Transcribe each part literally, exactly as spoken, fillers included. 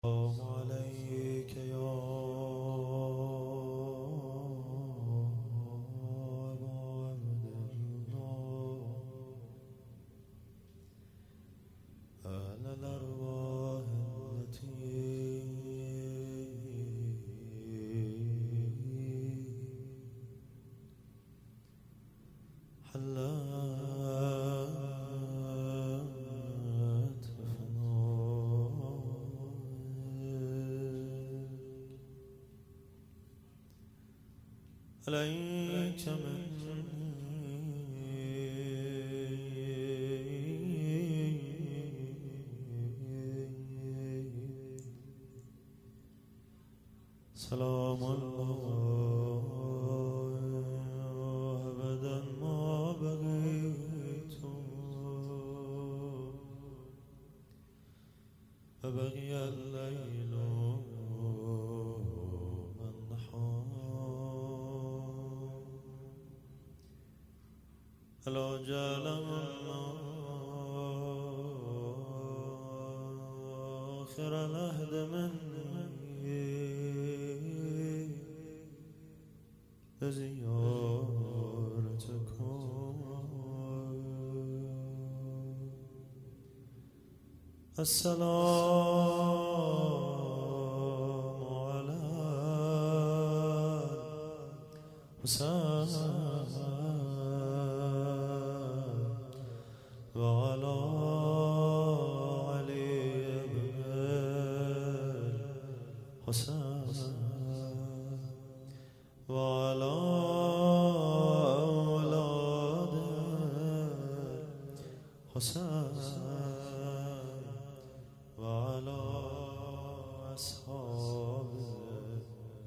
السلام عليك يا أبا عبد الله أهل الأرواح التي حلت عليك مني سلام الله أبدا ما بقيت وبقي الليل ألا جعلم آخر العهد مني لزيارتكم السلام على حسين وعلى علي بن الحسين وعلى أولاد الحسين وعلى أصحابه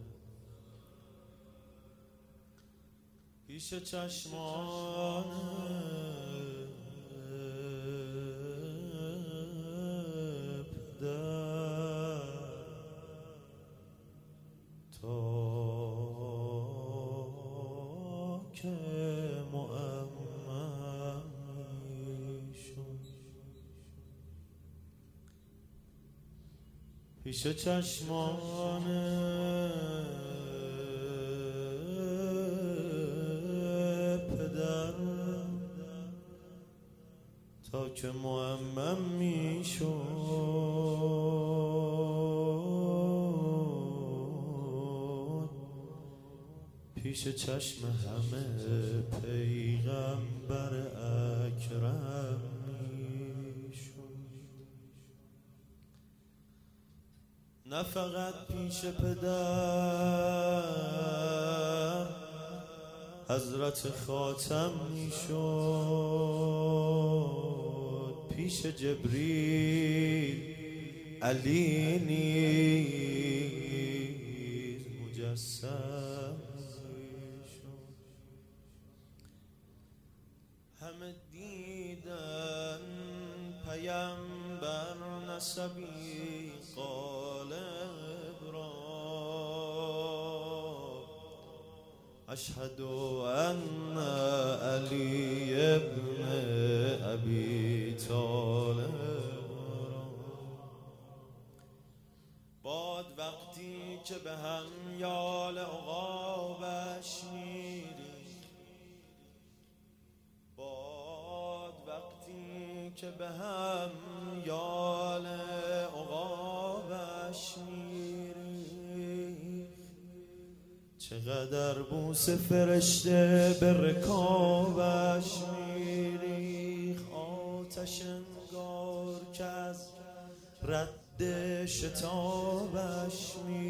پیش چشمان پیش چشمان پدر تا که معمم می شد پیش چشم همه پیغمبر اکرم نه فقط پیش پدر حضرت خاتم می شد پیش جبریل علی نیز مجسم می شد همه دیدن پیامبر نسبی قالب را اشهد ان علی ابن ابی طالب را باد وقتی که به هم یال عقابش می‌ریخت باد وقتی که به هم یال عقابش می‌ریخت چقدر بوس فرشته به رکابش می‌ریخت آتش انگار که از رد شتابش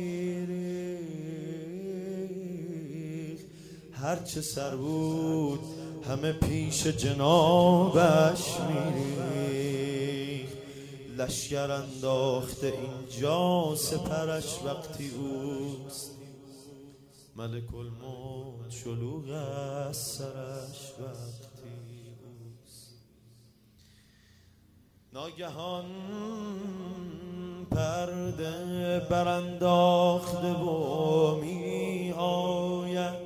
می‌ریخت هرچه سر بود همه پیش جنابش می‌ریخت لشگر انداخته اینجا سپرش وقتی اوست ملک الموت شلوغ از سرش وقتی اوست ناگهان پرده برانداخته و می آید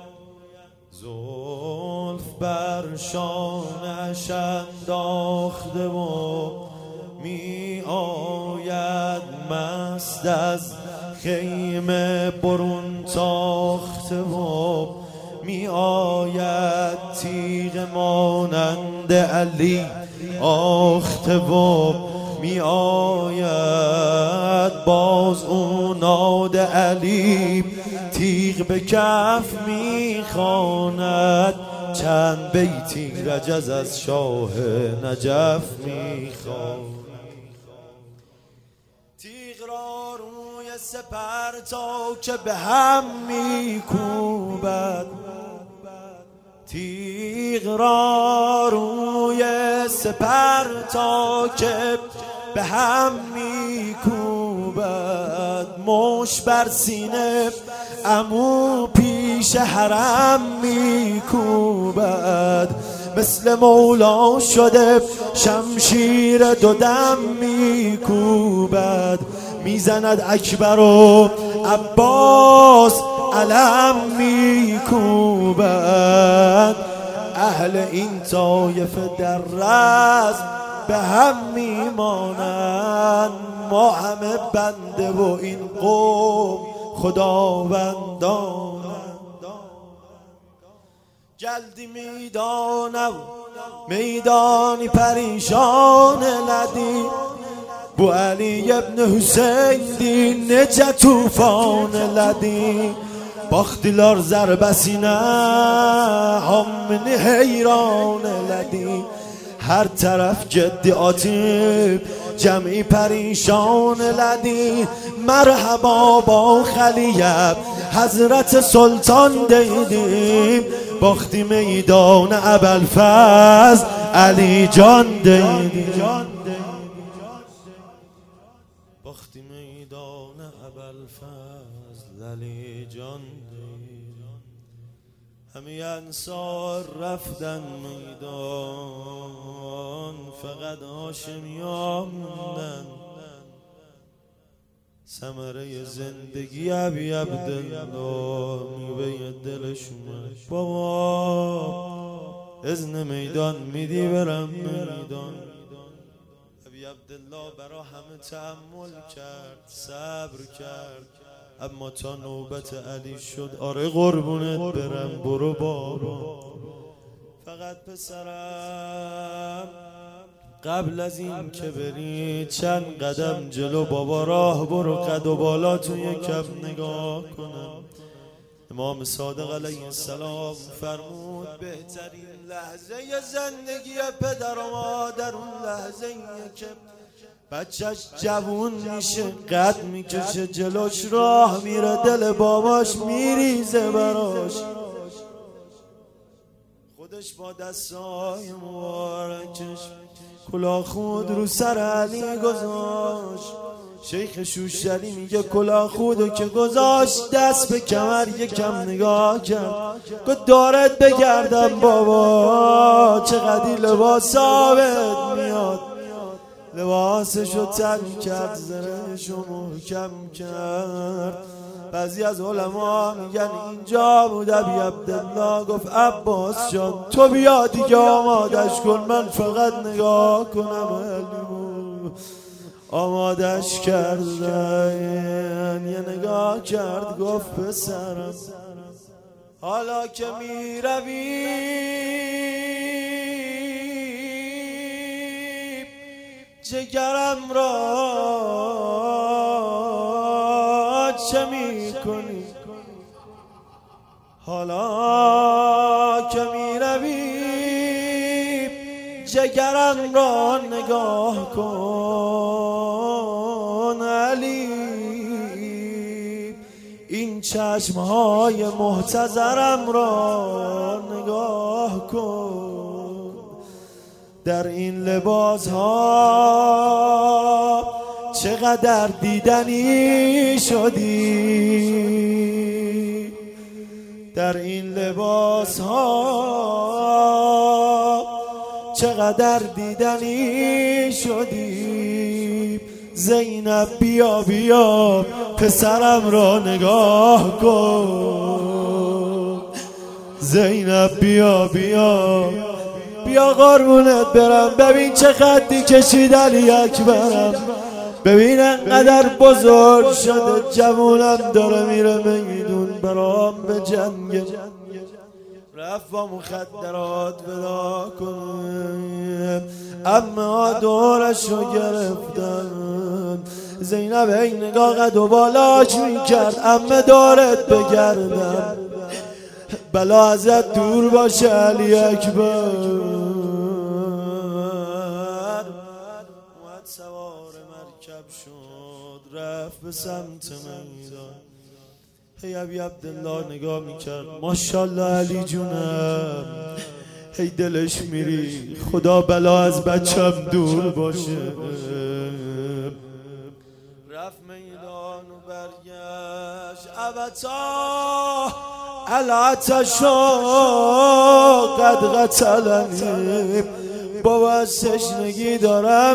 زلف بر شانه‌اش انداخته و می آید مست دست از خیمه برون تاخته و می آید تیغ مانند علی آخته و می آید باز اون ناد علی تیغ به کف می خواند چند بیتی رجز از شاه نجف می خواند تیغ را روی سپر تا که به هم می کوبد تیغ را روی سپر تا که به هم می کوبد مش بر سینه عمو پیش حرم می کوبد مثل مولا شده شمشیر دو دم می کوبد میزند اکبر و عباس علم می کوبد اهل این طایفه در رزم به هم میمانند ما همه بنده و این قوم خداوندان جلدی میدانه و میدانی پریشان لدی بو علی ابن حسین دی نجا توفان لدی باختیلار زربسینه همین حیران لدی هر طرف جدی آتیب جمعی پریشان لدی مرحبا با خلیب حضرت سلطان دیدیم باختی میدان ابوالفضل علی جان دیدیم باختی میدان ابوالفضل علی جان همه انصار رفتن میدان فقط هاشمیان موندن ثمره زندگی ابی عبدالله میوه دلشون بابا اذن میدان میدی برم میدان ابی عبدالله برا همه تحمل کرد صبر کرد اما تا نوبت علی شد آره قربونت برم برو بابا فقط پسرم قبل از این که بری چند قدم جلو بابا راه برو قد و بالا تو یکم نگاه کنم امام صادق علیه السلام فرمود بهترین لحظه زندگی پدر و مادر اون لحظه که بچهش جوون میشه قد میکشه جلوش راه میره دل باباش میریزه براش خودش با دستای مبارکش کلاه خود رو سر علی گذاشت شیخ شوشتری میگه کلاه خودو که گذاشت دست به کمر یکم نگاه کرد گفت دارت بگردم بابا چقدر لباس ثابت میاد لباسشو تن کرد زرهشو محکم کرد بعضی از علما میگن اینجا بود ابی عبدالله گفت عباس جان تو بیا دیگه آمادش کن من فقط نگاه کنم علیمو آمادش کردن یه نگاه کرد گفت پسرم حالا که میروی جگرم را چه میکنی حالا که میروی جگرم را نگاه کن علی این چشمهای محتضرم را نگاه کن در این لباس ها چقدر دیدنی شدی در این لباس ها چقدر دیدنی شدی زینب بیا بیا پسرم را نگاه کن زینب بیا بیا بیا قربونت برم ببین چه خطی کشید علی اکبرم ببین انقدر بزرگ شده جوونم داره میره میدون برام به جنگ، رفت با مخدرات ودا کنه، اما دورشو گرفتن. زینب این نگاه قد و بالاش میکرد، امه دارت بگردم بلا ازت دور باشه علی اکبر. اومد سوار مرکب شد رفت به سمت میدان. هی ابی عبدالله نگاه میکرد، ماشاءالله علی جونم، هی دلش میری خدا بلا از بچم دور باشه. رفت میدان و برگشت، ابتا العطشو قد قتلنی، بابا از تشنگی دارم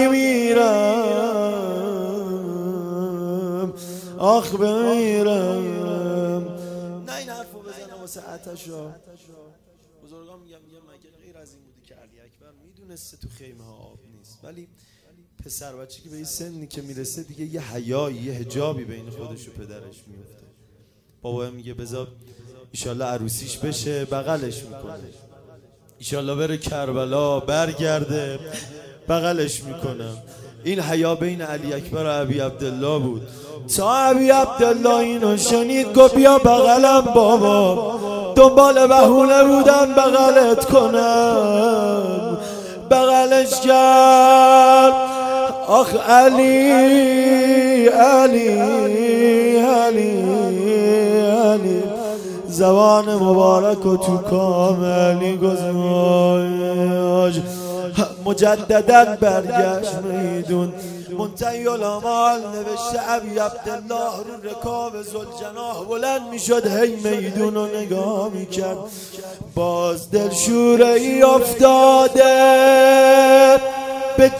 میمیرم، آخ بمیرم. نه این حرفو بزنم واسه عطشو. بزرگان میگم میگم مگه غیر از این بودی که علی اکبر میدونسته تو خیمه ها آب نیست، ولی پسر بچه که به این سنی که میرسه دیگه یه حیایی یه حجابی بین خودش و پدرش میفته. بابا میگه بذار ایشالله عروسیش بشه، بغلش میکنه، ایشالله بره کربلا برگرده بغلش میکنم. این حیا بین علی اکبر و ابی عبدالله بود. تا ابی عبدالله اینو شنید گفت بیا بغلم بابا، دنبال بهونه بودم بغلت کنم. بغلش کرد، آخ علی علی علی علی، زبان مبارک و تو کاملی گذاشت. مجددا برگشت میدون. منتهی الامال نوشته ابی عبدالله رو رکاب ذوالجناح بلند میشد، هی میدون رو نگاه میکرد، باز دلشوره ای افتاده به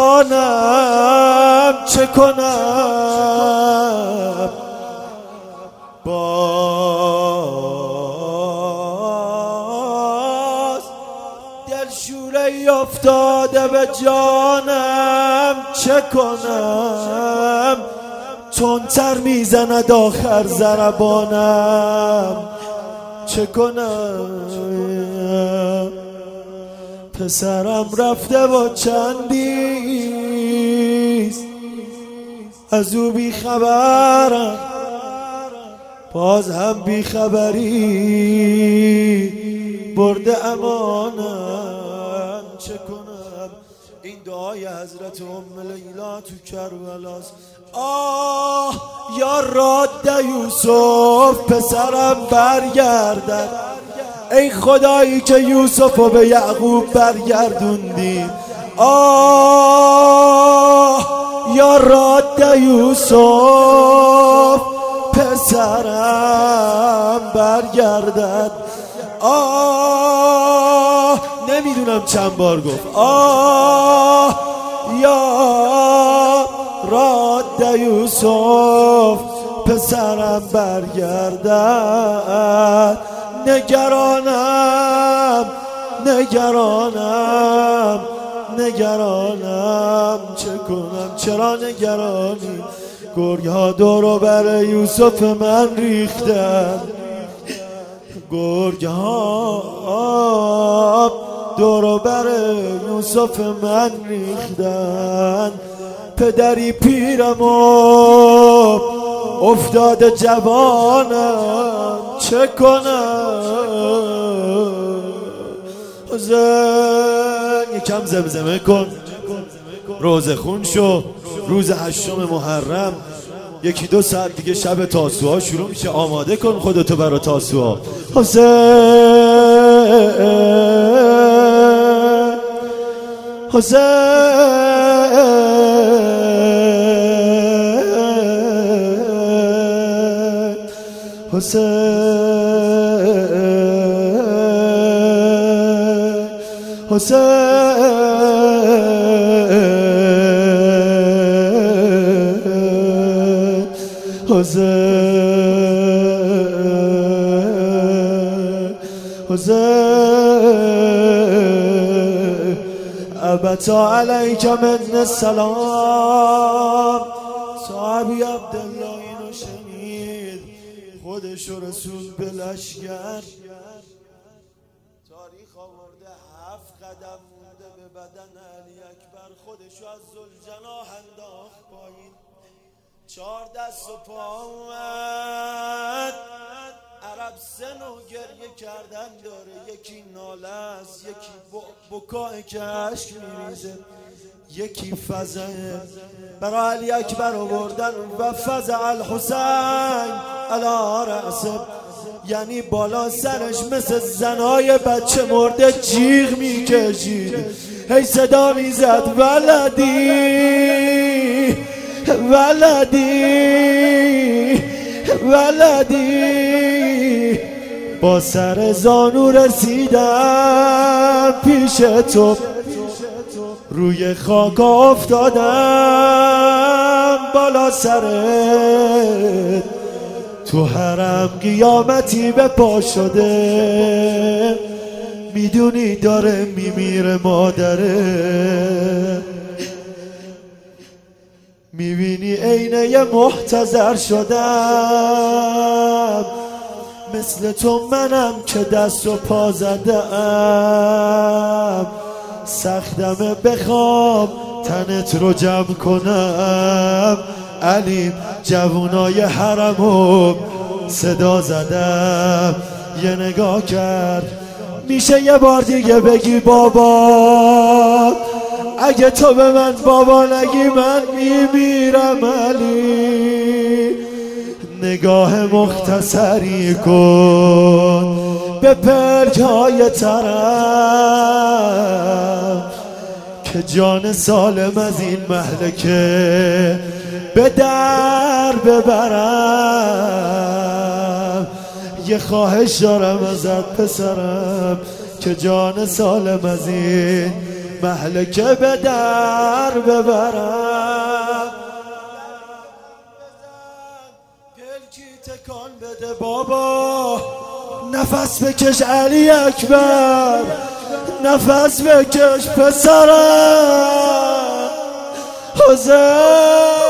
جانم، چه کنم باز دلشوره ای افتاده به جانم، چه کنم تندتر میزند آخر ضربانم، چه کنم پسرم رفته با چندیست از او بی خبرم، باز هم بی خبری برده امانم، چه کنم. این دعای حضرت ام لیلا تو کربلاست. آه یا راد یوسف پسرم برگردد، ای خدایی که یوسف رو به یعقوب برگردوندی. آه یا راد یوسف پسرم برگردد. آه نمیدونم چند بار گفت آه یا راد یوسف پسرم برگردد. نگرانم نگرانم نگرانم، چه کنم چرا نگرانی؟ گرگ ها دورو بر یوسف من ریختن، گرگ ها دورو بر یوسف من ریختن. پدری پیرم و افتاده جوانم، چه کنم؟ حسین یکم زمزمه کن، روزه خون شو، روز هشتم محرم، یکی دو ساعت دیگه شب تاسوعا شروع میشه، آماده کن خودتو برای تاسوعا. حسین حسین حسین حسین حسین حسین ابتا علیک من السلام. السلام. صحابی عبدالله اینو شنید، خودش و رسول به لشگر. تاریخ آورده هفت قدم مونده به بدن علی اکبر، خودشو از ذوالجناح انداخت پایین. چهار دست و پا اومد. عرب سن و گریه کردن داره، یکی ناله است، یکی بکای که اشک میریزه، یکی فزعه. برای علی اکبر آوردن و فزع الحسین علی رأسه، یعنی بالا سرش مثل زنای بچه مرده جیغ میکشید، هی صدا میزد ولدی ولدی ولدی. با سر زانو رسیدم پیش تو، روی خاک افتادم بالا سرت، تو حرم قیامتی به پا شده، میدونی داره میمیره مادره، میبینی عینه محتضر شدم، مثل تو منم که دست و پا زدم، سختمه بخوام تنت رو جمع کنم. علی جوونای حرمو صدا زدم، یه نگاه کرد، میشه یه بار دیگه بگی بابا؟ اگه تو به من بابا نگی من میمیرم علی. نگاه مختصری کن به پلک‌های طرف، که جان سالم از این مهلکه به در ببرم. یه خواهش دارم ازت پسرم، که جان سالم از این مهلکه به در ببرم. پلکی تکان بده بابا، نفس بکش علی اکبر، نفس بکش پسرم حسین.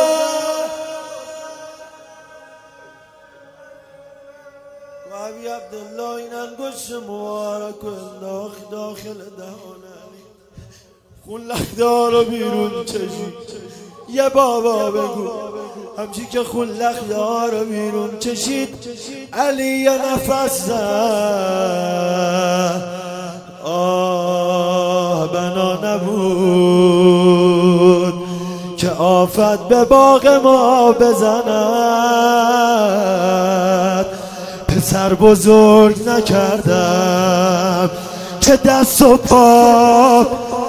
و عبی عبدالله این انگشت مبارک و انداخت داخل دهان علی، خون لخدار رو بیرون چشید. یه بابا بگو همچی که خون لخدار رو بیرون چشید، علی یه نفس زد. آه بنا نبود که آفت به باغ ما بزند، پسر بزرگ نکردم که دست و پا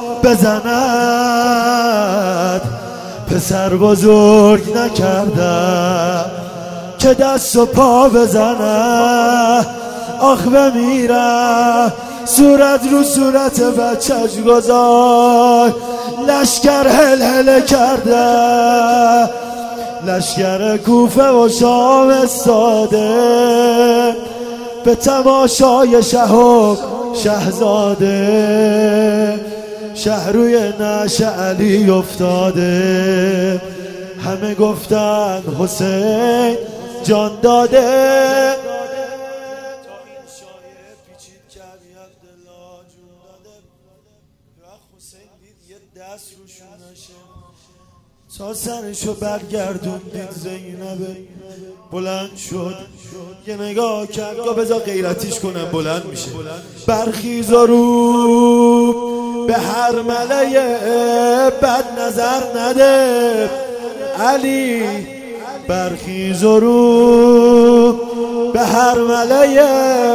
بزند، پسر بزرگ نکردم که دست و پا بزند. آخ بمیرم صورت رو صورت بچه‌ش گذاشت، لشکر هل هل کرده، لشکر کوفه و شام استاده، به تماشای شه و شهزاده. شهر روی نعش علی افتاده، همه گفتن حسین جان داده. دست روشون نشه، تا سرشو برگردون دید زینبه بلند شد، یه نگاه کرد، گفت بذار غیرتیش کنم بلند میشه. برخیز و رو به هر ملعه بد نظر نده علی، برخیز و رو به هر ملعه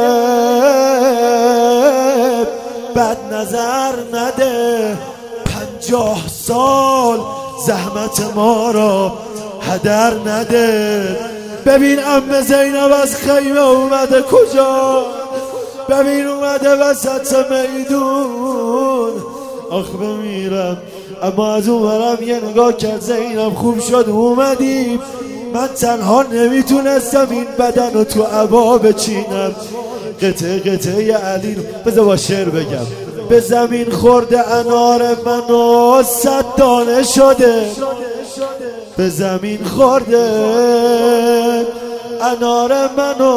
بد نظر نده. پنجاه سال زحمت ما را هدر نده. ببین عمه زینب از خیمه اومده کجا، ببین اومده وسط میدون. آخ بمیرم، اما از اونورم یه نگاه کرد زینب خوب شد اومدیم، من تنها نمیتونستم این بدن رو تو عبا بچینم. قطعه قطعه علی رو بذار با شعر بگم. به زمین خورده انار منو صد دانه شده، به زمین خورده انار منو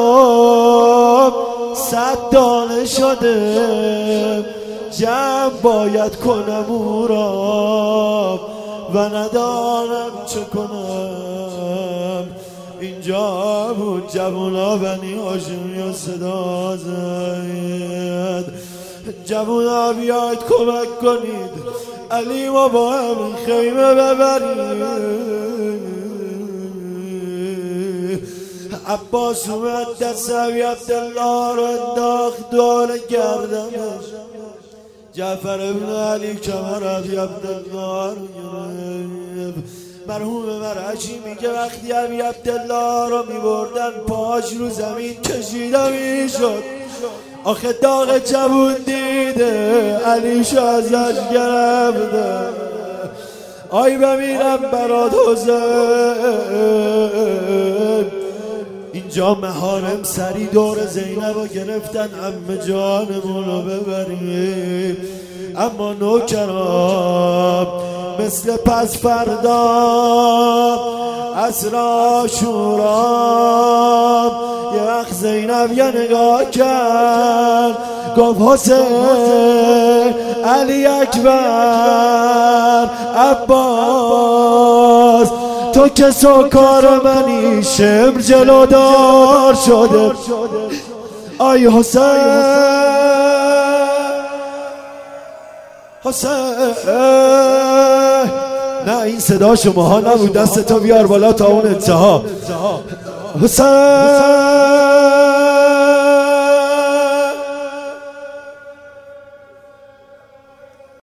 صد دانه شده جمع باید کنم او را و ندانم چه کنم. اینجا بود جوونا بنی هاشمی و صدا زد جوونا بیاید کمک کنید علی ما با همین خیمه ببرید. عباس اومد دست ابی عبدالله رو انداخت دور گردنش. جعفر ابن علی کمر ابی عبدالله رو گرفت. مرحوم مرعشی میگه وقتی ابی عبدالله رو میبردن پاش رو زمین کشیده میشد. آخه داغ جوون دیده علیشو ازش گرفته. آی بمیرم برات حسین. اینجا محارم سری دور زینب رو گرفتن عمه جانمون رو ببریم. اما نوکران مثل پس فردا عصر شورا یه وقت زینب یه نگاه کرد گفت حسین علی اکبر عباس تو که سوکار منی شمر جلودار شده. آی حسین حسین نه این صدا شماها نبود، دست تو بیار بالا تا اون انتها. حسین